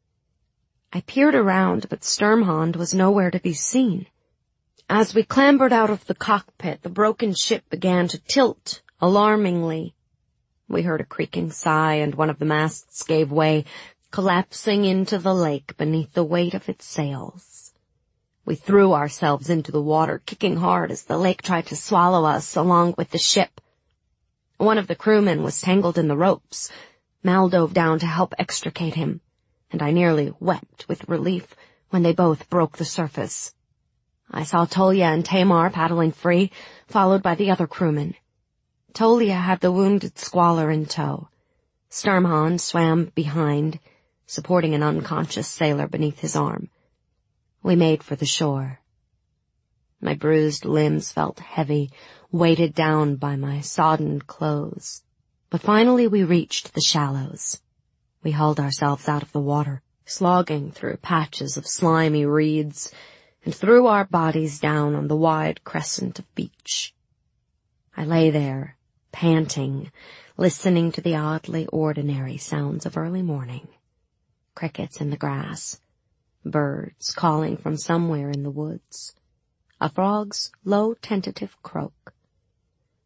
I peered around, but Sturmhond was nowhere to be seen. As we clambered out of the cockpit, the broken ship began to tilt alarmingly. We heard a creaking sigh, and one of the masts gave way, collapsing into the lake beneath the weight of its sails. We threw ourselves into the water, kicking hard as the lake tried to swallow us along with the ship. One of the crewmen was tangled in the ropes. Mal dove down to help extricate him, and I nearly wept with relief when they both broke the surface. I saw Tolya and Tamar paddling free, followed by the other crewmen. Tolya had the wounded squaller in tow. Sturmhond swam behind, supporting an unconscious sailor beneath his arm. We made for the shore. My bruised limbs felt heavy, weighted down by my sodden clothes. But finally we reached the shallows. We hauled ourselves out of the water, slogging through patches of slimy reeds, and threw our bodies down on the wide crescent of beach. I lay there, panting, listening to the oddly ordinary sounds of early morning. Crickets in the grass, birds calling from somewhere in the woods, a frog's low tentative croak.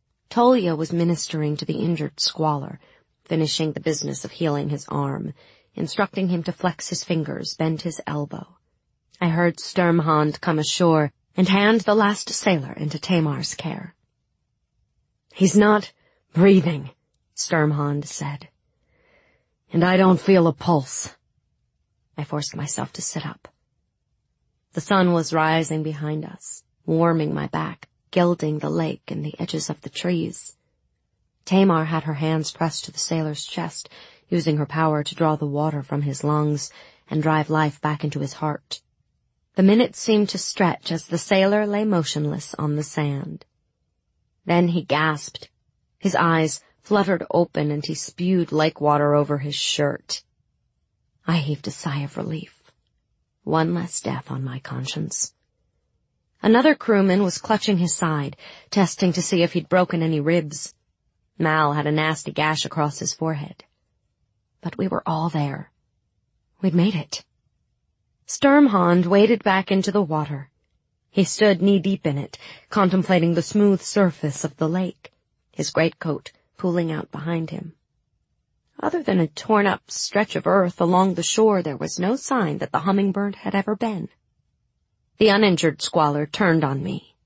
Tolya was ministering to the injured squaller, finishing the business of healing his arm, instructing him to flex his fingers, bend his elbow. I heard Sturmhond come ashore and hand the last sailor into Tamar's care. "He's not breathing," Sturmhond said. "And I don't feel a pulse." I forced myself to sit up. The sun was rising behind us, warming my back, gilding the lake and the edges of the trees. Tamar had her hands pressed to the sailor's chest, using her power to draw the water from his lungs and drive life back into his heart. The minutes seemed to stretch as the sailor lay motionless on the sand. Then he gasped. His eyes fluttered open and he spewed lake water over his shirt. I heaved a sigh of relief. One less death on my conscience. Another crewman was clutching his side, testing to see if he'd broken any ribs. Mal had a nasty gash across his forehead. But we were all there. We'd made it. Sturmhond waded back into the water. He stood knee-deep in it, contemplating the smooth surface of the lake, his greatcoat pooling out behind him. Other than a torn-up stretch of earth along the shore, there was no sign that the Hummingbird had ever been. The uninjured squaller turned on me.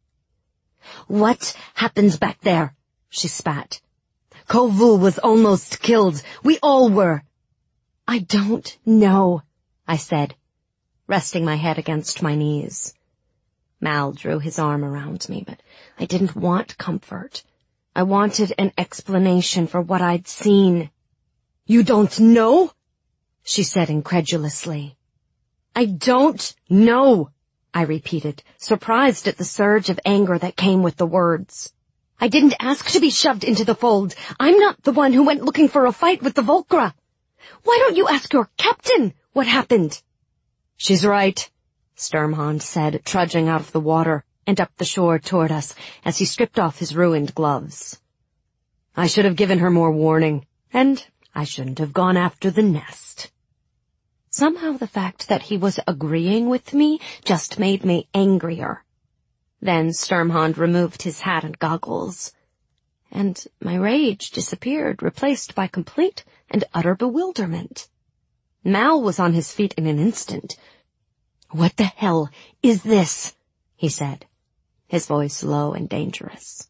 "What happened back there?" she spat. "Kovu was almost killed. We all were." "I don't know," I said, resting my head against my knees. Mal drew his arm around me, but I didn't want comfort. I wanted an explanation for what I'd seen. "You don't know?" she said incredulously. "I don't know," I repeated, surprised at the surge of anger that came with the words. "I didn't ask to be shoved into the fold. I'm not the one who went looking for a fight with the Volcra. Why don't you ask your captain what happened?" "She's right," Sturmhond said, trudging out of the water and up the shore toward us as he stripped off his ruined gloves. "I should have given her more warning, and I shouldn't have gone after the nest." Somehow the fact that he was agreeing with me just made me angrier. Then Sturmhond removed his hat and goggles, and my rage disappeared, replaced by complete and utter bewilderment. Mal was on his feet in an instant. "What the hell is this?" he said, his voice low and dangerous.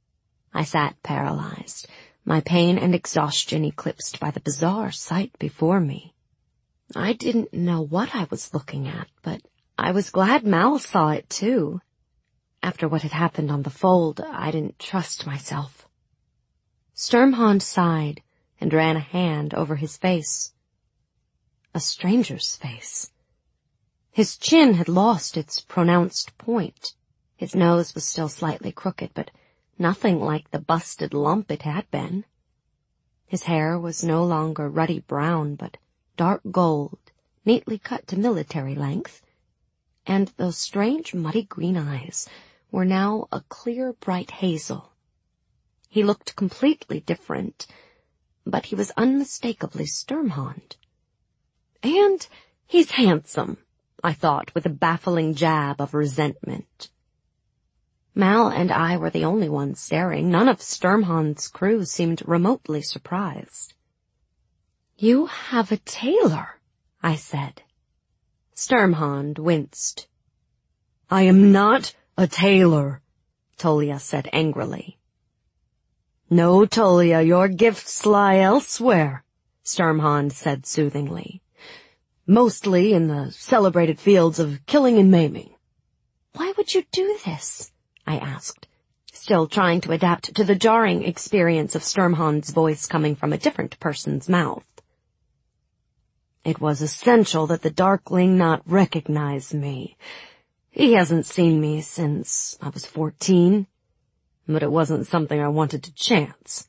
I sat paralyzed, my pain and exhaustion eclipsed by the bizarre sight before me. I didn't know what I was looking at, but I was glad Mal saw it too. After what had happened on the fold, I didn't trust myself. Sturmhond sighed and ran a hand over his face. A stranger's face. His chin had lost its pronounced point. His nose was still slightly crooked, but nothing like the busted lump it had been. His hair was no longer ruddy brown, but dark gold, neatly cut to military length, and those strange muddy green eyes were now a clear bright hazel. He looked completely different, but he was unmistakably Sturmhond. And he's handsome, I thought, with a baffling jab of resentment. Mal and I were the only ones staring. None of Sturmhond's crew seemed remotely surprised. "You have a tailor," I said. Sturmhond winced. "I am not a tailor," Tolia said angrily. "No, Tolia, your gifts lie elsewhere," Sturmhond said soothingly. "Mostly in the celebrated fields of killing and maiming." "Why would you do this?" I asked, still trying to adapt to the jarring experience of Sturmhond's voice coming from a different person's mouth. "It was essential that the Darkling not recognize me. He hasn't seen me since I was 14, but it wasn't something I wanted to chance."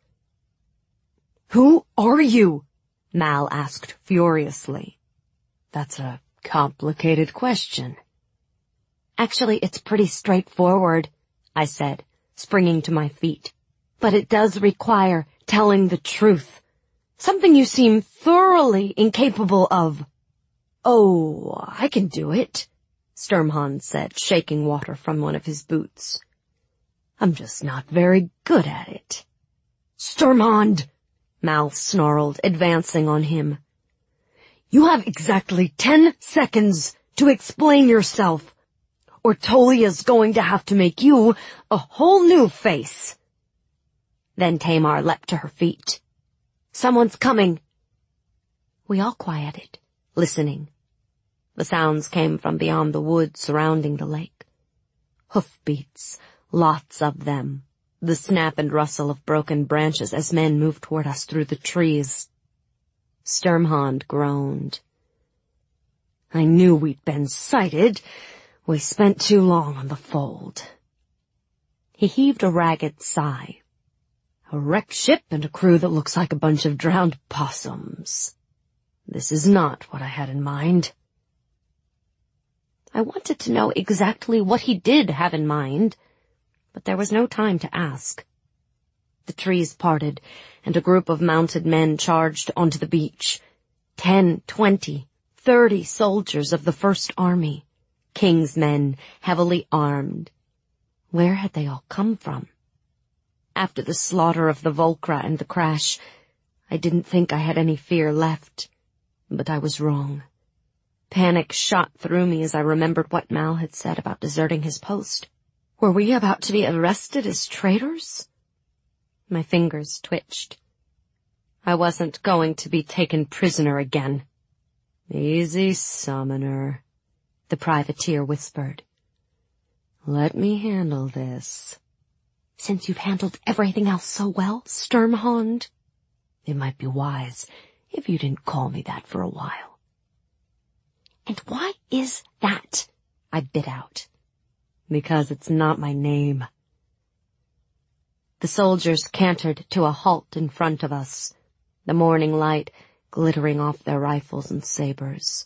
"Who are you?" Mal asked furiously. "That's a complicated question." "Actually, it's pretty straightforward," I said, springing to my feet. "But it does require telling the truth. Something you seem thoroughly incapable of." "Oh, I can do it," Sturmhond said, shaking water from one of his boots. "I'm just not very good at it." "Sturmhond!" Mal snarled, advancing on him. You have exactly 10 seconds to explain yourself, or Tolia's going to have to make you a whole new face. Then Tamar leapt to her feet. Someone's coming. We all quieted, listening. The sounds came from beyond the woods surrounding the lake. Hoofbeats, lots of them, the snap and rustle of broken branches as men moved toward us through the trees. Sturmhond groaned. I knew we'd been sighted. We spent too long on the fold. He heaved a ragged sigh. A wrecked ship and a crew that looks like a bunch of drowned possums. This is not what I had in mind. I wanted to know exactly what he did have in mind, but there was no time to ask. The trees parted, and a group of mounted men charged onto the beach. 10, 20, 30 soldiers of the First Army, King's men, heavily armed. Where had they all come from? After the slaughter of the Volcra and the crash, I didn't think I had any fear left, but I was wrong. Panic shot through me as I remembered what Mal had said about deserting his post. Were we about to be arrested as traitors? My fingers twitched. I wasn't going to be taken prisoner again. Easy, Summoner, the privateer whispered. Let me handle this. Since you've handled everything else so well, Sturmhond, it might be wise if you didn't call me that for a while. And why is that? I bit out. Because it's not my name. The soldiers cantered to a halt in front of us, the morning light glittering off their rifles and sabers.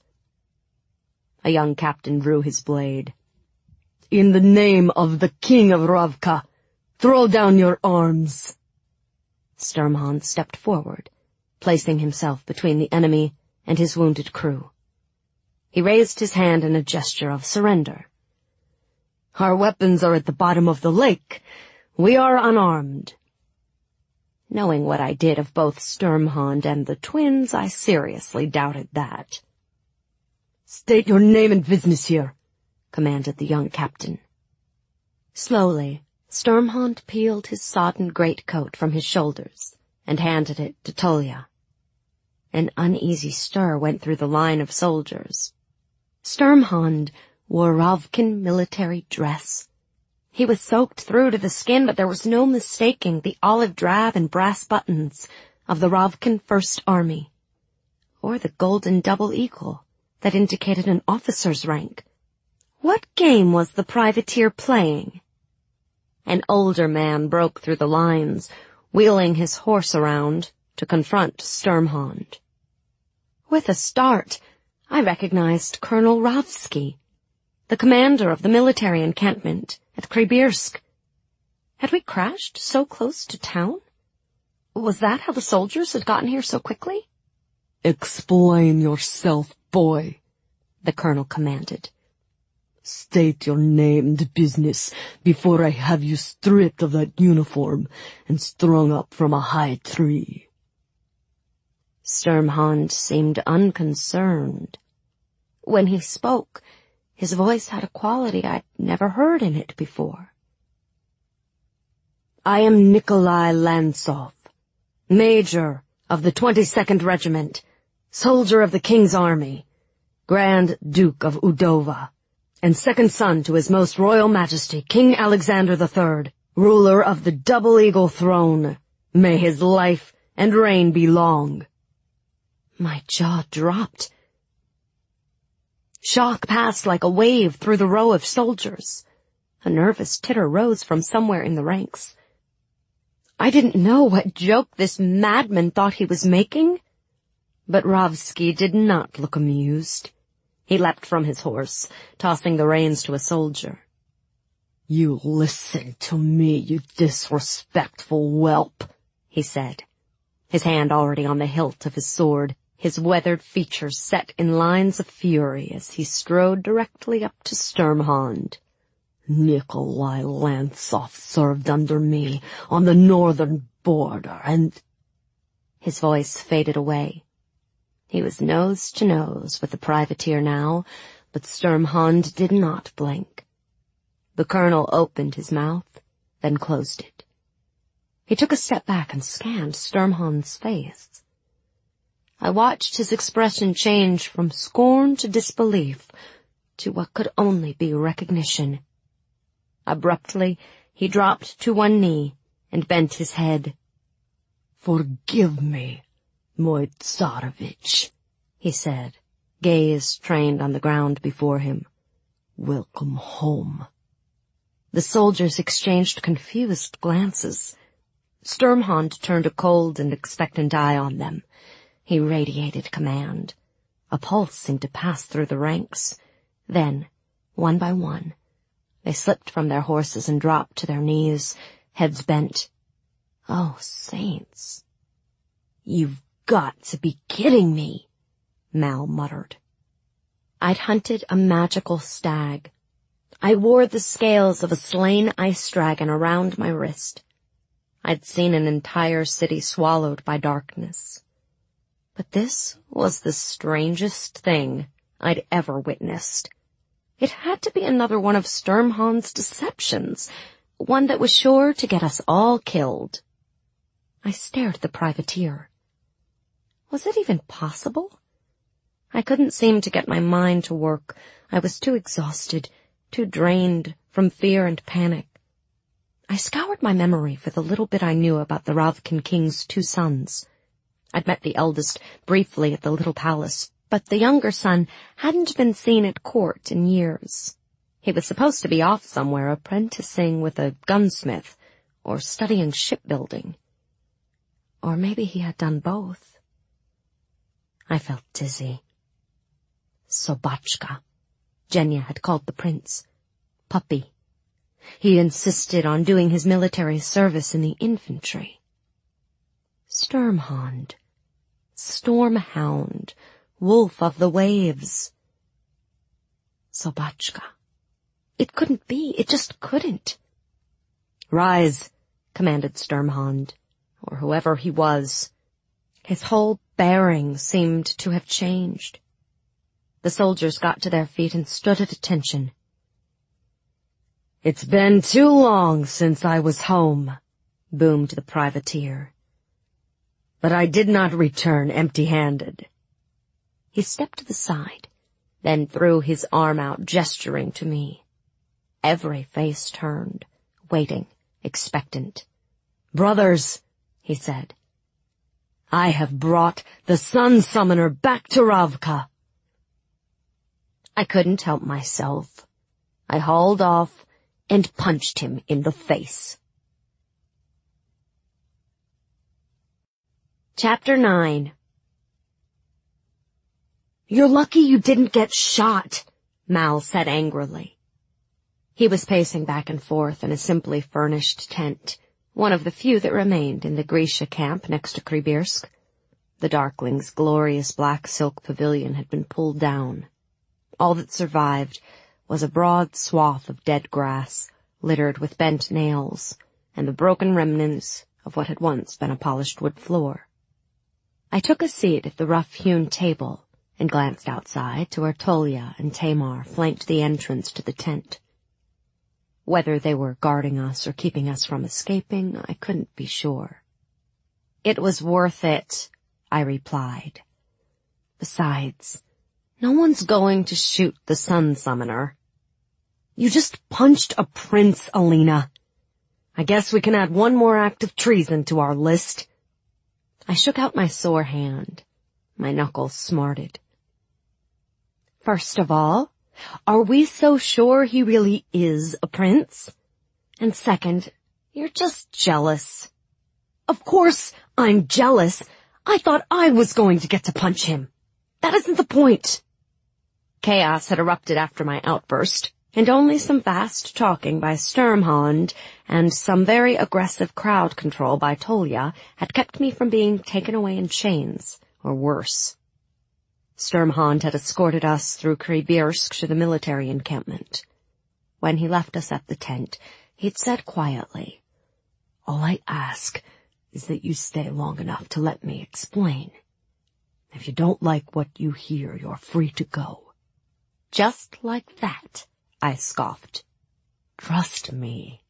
A young captain drew his blade. In the name of the King of Ravka, throw down your arms. Sturmhond stepped forward, placing himself between the enemy and his wounded crew. He raised his hand in a gesture of surrender. Our weapons are at the bottom of the lake. We are unarmed. Knowing what I did of both Sturmhond and the twins, I seriously doubted that. State your name and business here, commanded the young captain. Slowly, Sturmhond peeled his sodden greatcoat from his shoulders and handed it to Tolia. An uneasy stir went through the line of soldiers. Sturmhond wore Ravkan military dress. He was soaked through to the skin, but there was no mistaking the olive drab and brass buttons of the Ravkan First Army, or the golden double eagle that indicated an officer's rank. What game was the privateer playing? An older man broke through the lines, wheeling his horse around to confront Sturmhond. With a start, I recognized Colonel Ravsky, the commander of the military encampment at Krybirsk. Had we crashed so close to town? Was that how the soldiers had gotten here so quickly? Explain yourself, boy, the colonel commanded. State your name and business before I have you stripped of that uniform and strung up from a high tree. Sturmhond seemed unconcerned. When he spoke, his voice had a quality I'd never heard in it before. I am Nikolai Lantsov, Major of the 22nd Regiment, soldier of the King's Army, Grand Duke of Udova, and second son to His Most Royal Majesty King Alexander III, ruler of the Double Eagle throne. May his life and reign be long. My jaw dropped. Shock passed like a wave through the row of soldiers. A nervous titter rose from somewhere in the ranks. I didn't know what joke this madman thought he was making, but Ravsky did not look amused. He leapt from his horse, tossing the reins to a soldier. You listen to me, you disrespectful whelp, he said, his hand already on the hilt of his sword, his weathered features set in lines of fury as he strode directly up to Sturmhond. Nikolai Lantsov served under me on the northern border, and... His voice faded away. He was nose to nose with the privateer now, but Sturmhond did not blink. The colonel opened his mouth, then closed it. He took a step back and scanned Sturmhond's face. I watched his expression change from scorn to disbelief to what could only be recognition. Abruptly, he dropped to one knee and bent his head. "Forgive me, my Tsarevich," he said, gaze trained on the ground before him. "Welcome home." The soldiers exchanged confused glances. Sturmhond turned a cold and expectant eye on them. He radiated command. A pulse seemed to pass through the ranks. Then, one by one, they slipped from their horses and dropped to their knees, heads bent. Oh, saints. "You've got to be kidding me," Mal muttered. I'd hunted a magical stag. I wore the scales of a slain ice dragon around my wrist. I'd seen an entire city swallowed by darkness. But this was the strangest thing I'd ever witnessed. It had to be another one of Sturmhond's deceptions, one that was sure to get us all killed. I stared at the privateer. Was it even possible? I couldn't seem to get my mind to work. I was too exhausted, too drained from fear and panic. I scoured my memory for the little bit I knew about the Ravkan king's two sons. I'd met the eldest briefly at the little palace, but the younger son hadn't been seen at court in years. He was supposed to be off somewhere apprenticing with a gunsmith or studying shipbuilding. Or maybe he had done both. I felt dizzy. Sobachka, Genya had called the prince. Puppy. He insisted on doing his military service in the infantry. Sturmhond. Stormhound. Wolf of the waves. Sobachka. It couldn't be. It just couldn't. "Rise," commanded Sturmhond, or whoever he was. His whole bearing seemed to have changed. The soldiers got to their feet and stood at attention. "It's been too long since I was home," boomed the privateer. "But I did not return empty-handed." He stepped to the side, then threw his arm out, gesturing to me. Every face turned, waiting, expectant. "Brothers," he said, "I have brought the Sun Summoner back to Ravka." I couldn't help myself. I hauled off and punched him in the face. Chapter 9. "You're lucky you didn't get shot," Mal said angrily. He was pacing back and forth in a simply furnished tent, one of the few that remained in the Grisha camp next to Krybirsk. The Darkling's glorious black silk pavilion had been pulled down. All that survived was a broad swath of dead grass, littered with bent nails, and the broken remnants of what had once been a polished wood floor. I took a seat at the rough-hewn table and glanced outside to where Tolya and Tamar flanked the entrance to the tent. Whether they were guarding us or keeping us from escaping, I couldn't be sure. "It was worth it," I replied. "Besides, no one's going to shoot the Sun Summoner." "You just punched a prince, Alina. I guess we can add one more act of treason to our list." I shook out my sore hand. My knuckles smarted. "First of all, are we so sure he really is a prince? And second, you're just jealous." "Of course I'm jealous. I thought I was going to get to punch him. That isn't the point." Chaos had erupted after my outburst, and only some fast talking by Sturmhond and some very aggressive crowd control by Tolya had kept me from being taken away in chains, or worse. Sturmhond had escorted us through Krybirsk to the military encampment. When he left us at the tent, he'd said quietly, "All I ask is that you stay long enough to let me explain." If you don't like what you hear, you're free to go." "Just like that?" I scoffed. "Trust me."